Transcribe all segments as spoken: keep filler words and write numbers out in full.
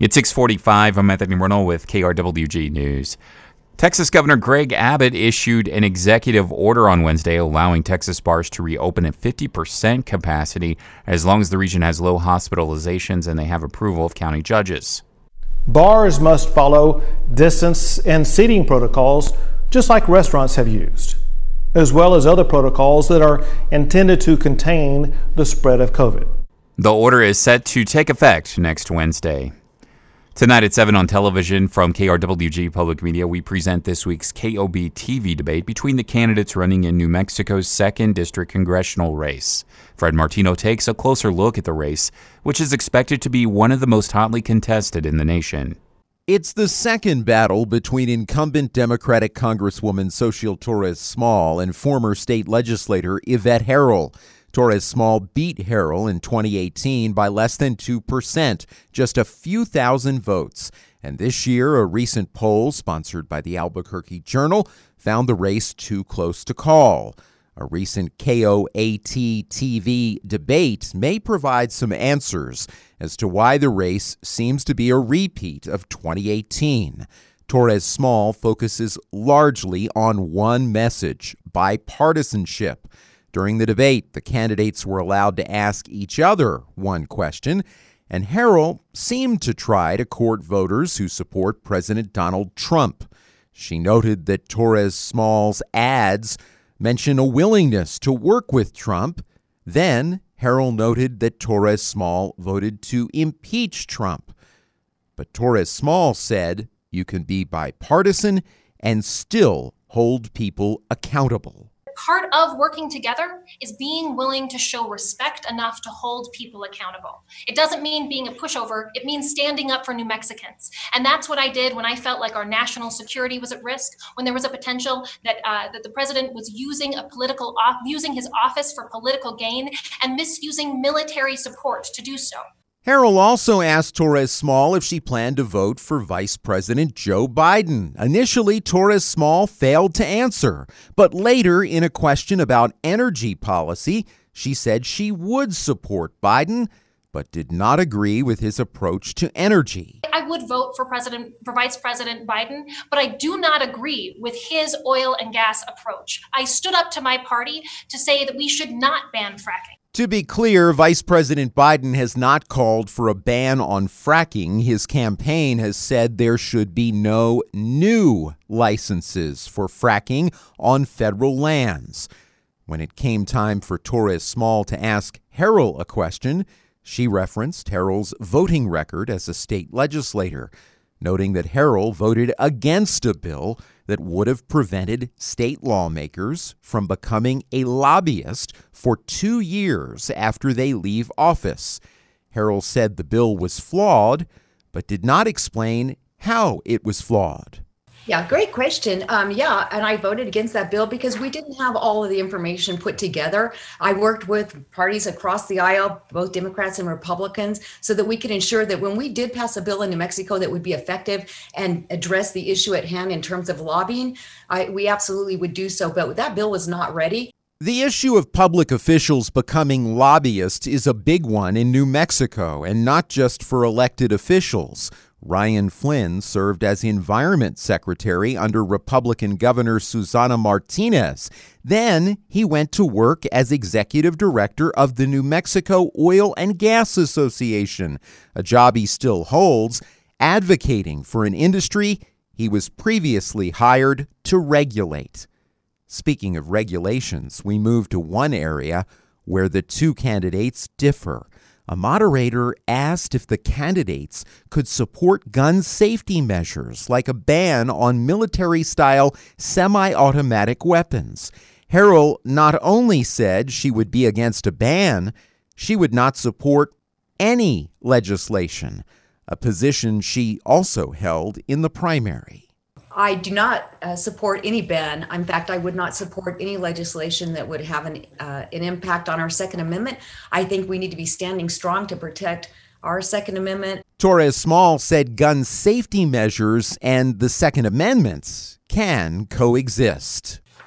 It's six forty-five. I'm Anthony Reynolds with K R W G News. Texas Governor Greg Abbott issued an executive order on Wednesday allowing Texas bars to reopen at fifty percent capacity as long as the region has low hospitalizations and they have approval of county judges. Bars must follow distance and seating protocols just like restaurants have used, as well as other protocols that are intended to contain the spread of COVID. The order is set to take effect next Wednesday. Tonight at seven on television from K R W G Public Media, we present this week's K O B T V debate between the candidates running in New Mexico's second District congressional race. Fred Martino takes a closer look at the race, which is expected to be one of the most hotly contested in the nation. It's the second battle between incumbent Democratic Congresswoman Xochitl Torres-Small and former state legislator Yvette Herrell. Torres-Small beat Herrell in twenty eighteen by less than two percent, just a few thousand votes. And this year, a recent poll sponsored by the Albuquerque Journal found the race too close to call. A recent K O A T T V debate may provide some answers as to why the race seems to be a repeat of twenty eighteen. Torres-Small focuses largely on one message: bipartisanship. During the debate, the candidates were allowed to ask each other one question, and Herrell seemed to try to court voters who support President Donald Trump. She noted that Torres-Small's ads mention a willingness to work with Trump. Then, Herrell noted that Torres-Small voted to impeach Trump. But Torres-Small said you can be bipartisan and still hold people accountable. Part of working together is being willing to show respect enough to hold people accountable. It doesn't mean being a pushover. It means standing up for New Mexicans. And that's what I did when I felt like our national security was at risk, when there was a potential that uh, that the president was using a political off, using his office for political gain and misusing military support to do so. Herrell also asked Torres-Small if she planned to vote for Vice President Joe Biden. Initially, Torres-Small failed to answer, but later, in a question about energy policy, she said she would support Biden, but did not agree with his approach to energy. I would vote for President, for Vice President Biden, but I do not agree with his oil and gas approach. I stood up to my party to say that we should not ban fracking. To be clear, Vice President Biden has not called for a ban on fracking. His campaign has said there should be no new licenses for fracking on federal lands. When it came time for Torres-Small to ask Herrell a question, she referenced Herrell's voting record as a state legislator, noting that Herrell voted against a bill that would have prevented state lawmakers from becoming a lobbyist for two years after they leave office. Herrell said the bill was flawed, but did not explain how it was flawed. Yeah, great question. Um, yeah, and I voted against that bill because we didn't have all of the information put together. I worked with parties across the aisle, both Democrats and Republicans, so that we could ensure that when we did pass a bill in New Mexico that would be effective and address the issue at hand in terms of lobbying, I, we absolutely would do so. But that bill was not ready. The issue of public officials becoming lobbyists is a big one in New Mexico, and not just for elected officials. Ryan Flynn served as Environment Secretary under Republican Governor Susana Martinez. Then he went to work as Executive Director of the New Mexico Oil and Gas Association, a job he still holds, advocating for an industry he was previously hired to regulate. Speaking of regulations, we move to one area where the two candidates differ. A moderator asked if the candidates could support gun safety measures like a ban on military-style semi-automatic weapons. Herrell not only said she would be against a ban, she would not support any legislation, a position she also held in the primary. I do not uh, support any ban. In fact, I would not support any legislation that would have an uh, an impact on our Second Amendment. I think we need to be standing strong to protect our Second Amendment. Torres-Small said gun safety measures and the Second Amendment can coexist.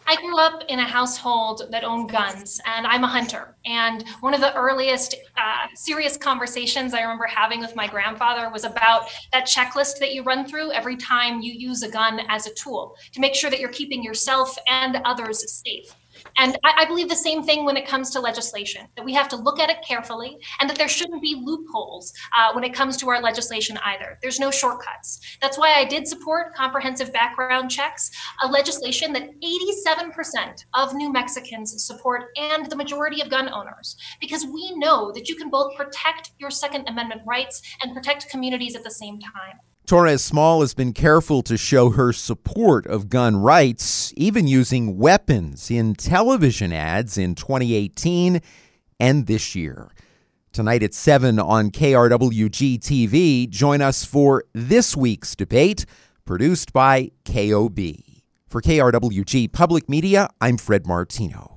I grew up in a household that owned guns, and I'm a hunter. And one of the earliest uh, serious conversations I remember having with my grandfather was about that checklist that you run through every time you use a gun as a tool to make sure that you're keeping yourself and others safe. And I, I believe the same thing when it comes to legislation, that we have to look at it carefully and that there shouldn't be loopholes uh, when it comes to our legislation either. There's no shortcuts. That's why I did support comprehensive background checks, a legislation that eighty-seven percent of New Mexicans support and the majority of gun owners, because we know that you can both protect your Second Amendment rights and protect communities at the same time. Torres Small has been careful to show her support of gun rights, even using weapons in television ads in twenty eighteen and this year. Tonight at seven on K R W G T V, join us for this week's debate, produced by K O B. For K R W G Public Media, I'm Fred Martino.